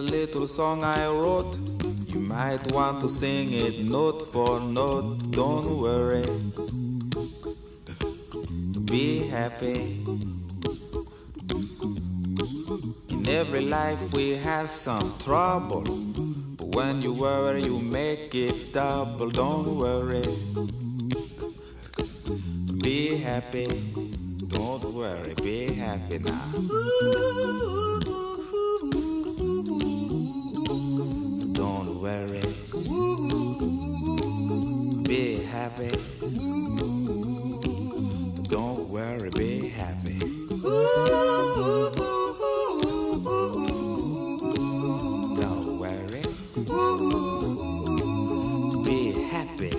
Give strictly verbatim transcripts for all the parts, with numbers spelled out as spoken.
little song I wrote. You might want to sing it note for note. Don't worry, be happy. In every life we have some trouble, but when you worry you make it double. Don't worry, be happy. Don't worry, be happy now. Don't worry, be happy. Don't worry, be happy. Don't worry, be happy.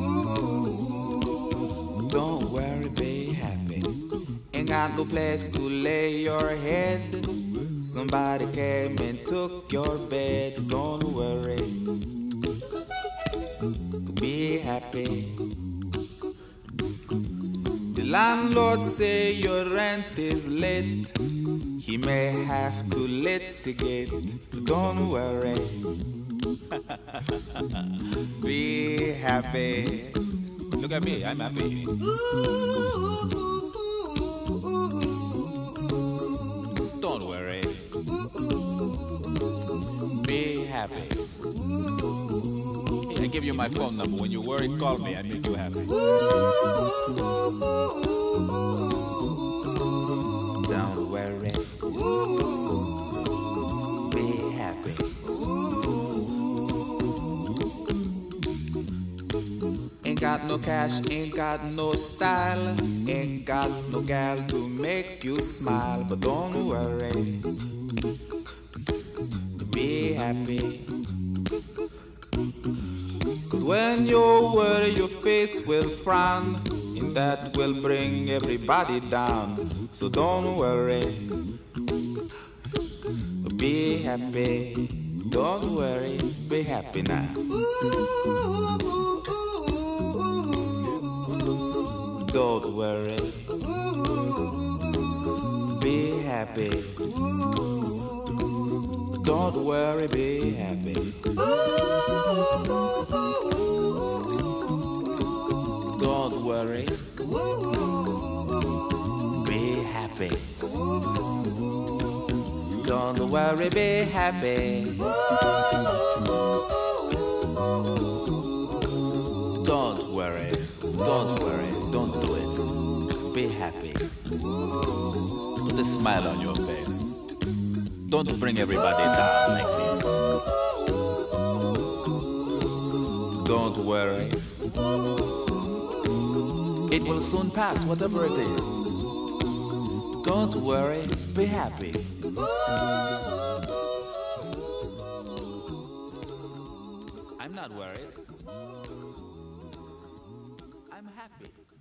Don't worry, be happy. Ain't got no place to lay your head. Somebody came and took your bed. Don't worry, be happy. The landlord say your rent is late. He may have to litigate. Don't worry, be happy. Look at me, I'm happy. Don't worry, be happy. I give you my phone number. When you worry, call me. I make you happy. Don't worry, be happy. Ain't got no cash, ain't got no style, ain't got no gal to make you smile. But don't worry, be happy. Cause when you worry your face will frown, and that will bring everybody down. So don't worry, be happy. Don't worry, be happy now. Don't worry, be happy. Don't worry, be happy. Don't worry, be happy. Don't worry, be happy. Don't worry, don't worry, don't do it. Be happy. Put a smile on your face. Don't bring everybody down like this. Don't worry, it will soon pass, whatever it is. Don't worry, be happy. I'm not worried. I'm happy.